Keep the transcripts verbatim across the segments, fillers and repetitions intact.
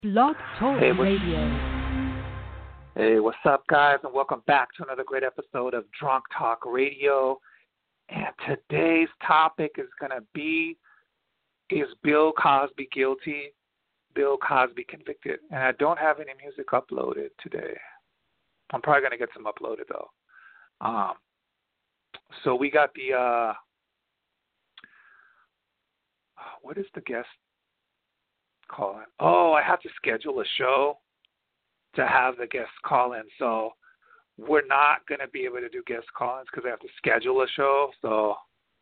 Blog Talk Hey, what, Radio. hey, what's up, guys, and welcome back to another great episode of Drunk Talk Radio. And today's topic is going to be, is Bill Cosby guilty? Bill Cosby convicted? And I don't have any music uploaded today. I'm probably going to get some uploaded, though. Um, so we got the, uh, what is the guest call in? Oh, I have to schedule a show to have the guests call in. So we're not going to be able to do guest call-ins because I have to schedule a show. So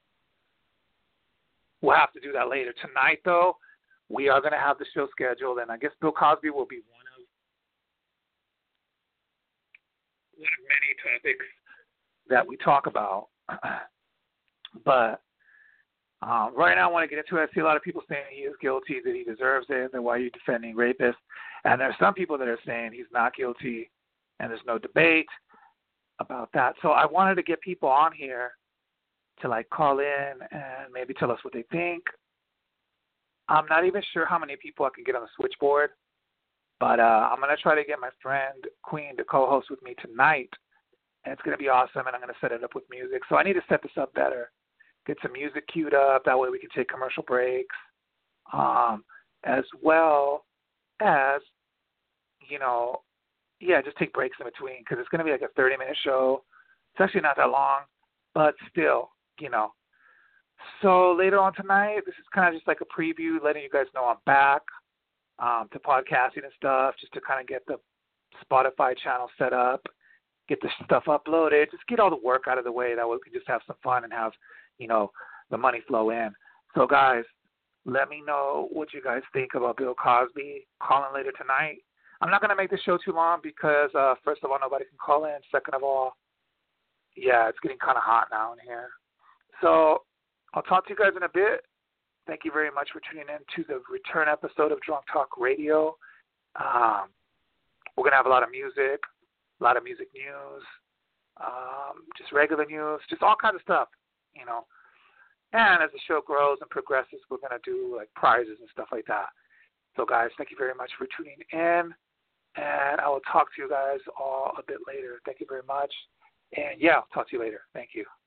we'll have to do that later. Tonight, though, we are going to have the show scheduled, and I guess Bill Cosby will be one of, one of many topics that we talk about. But Um, right now, I want to get into it. I see a lot of people saying he is guilty, that he deserves it, and why are you defending rapists? And there are some people that are saying he's not guilty, and there's no debate about that. So I wanted to get people on here to, like, call in and maybe tell us what they think. I'm not even sure how many people I can get on the switchboard, but uh, I'm going to try to get my friend Queen to co-host with me tonight, and it's going to be awesome, and I'm going to set it up with music. So I need to set this up better. Get some music queued up. That way we can take commercial breaks, um, as well as, you know, yeah, just take breaks in between because it's going to be like a thirty-minute show. It's actually not that long, but still, you know. So later on tonight, this is kind of just like a preview, letting you guys know I'm back um, to podcasting and stuff, just to kind of get the Spotify channel set up, get the stuff uploaded, just get all the work out of the way. That way we can just have some fun and have, you know, the money flow in. So, guys, let me know what you guys think about Bill Cosby. Call in later tonight. I'm not going to make the show too long because, uh, first of all, nobody can call in. Second of all, yeah, it's getting kind of hot now in here. So I'll talk to you guys in a bit. Thank you very much for tuning in to the return episode of Drunk Talk Radio. Um, we're going to have a lot of music, a lot of music news, um, just regular news, just all kinds of stuff. You know, and as the show grows and progresses, we're going to do like prizes and stuff like that. So, guys, thank you very much for tuning in, and I will talk to you guys all a bit later. Thank you very much, and yeah, I'll talk to you later. Thank you.